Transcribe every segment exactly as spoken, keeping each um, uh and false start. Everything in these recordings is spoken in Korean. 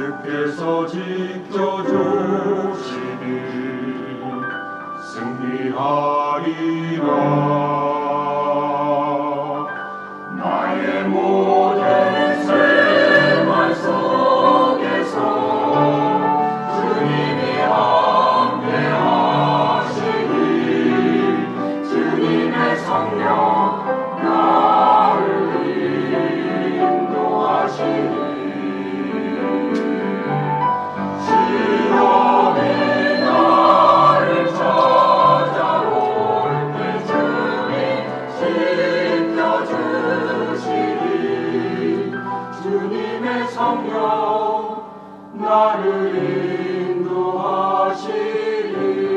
주께서 지켜주시니 승리하리라. 나의 모든 생활 속에서 주님이 함께하시니 주님의 성령 나를 인도하시니 시험이 나를 찾아올 때 주님 지켜주시니 주님의 성령 나를 인도하시니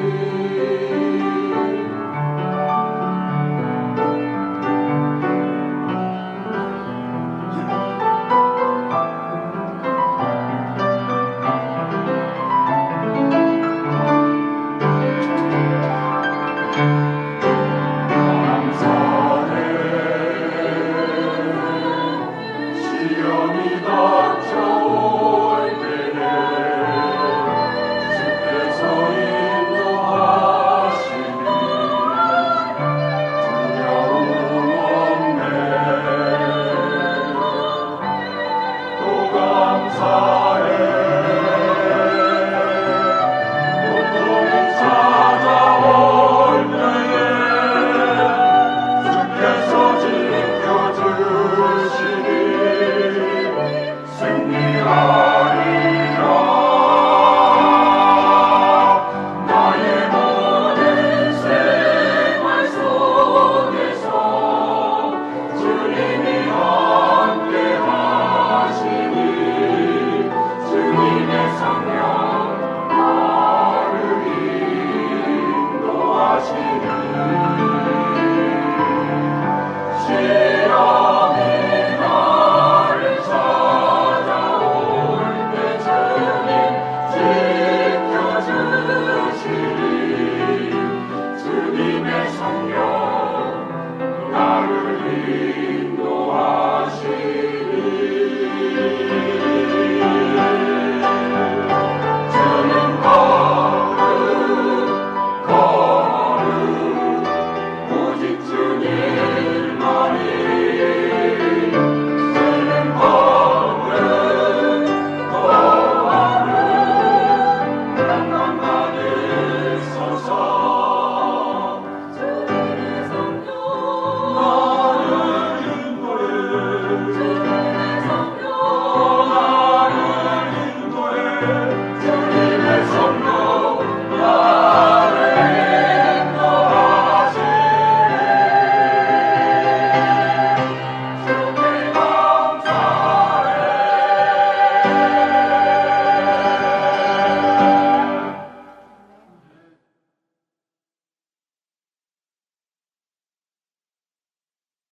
시험이 닥쳐올 때에 주께서 인도하시니 두려움 없네. 또 감사해. 고통이 찾아올 때에 주께서 지켜주시니 승리하리라. 나의 모든 생활 속에서 주님이 함께하시니 주님의 성령 나를 인도하시니 시험이 나를 찾아올 때 주님 지켜주시니 주님의 성령 나를 인도하시니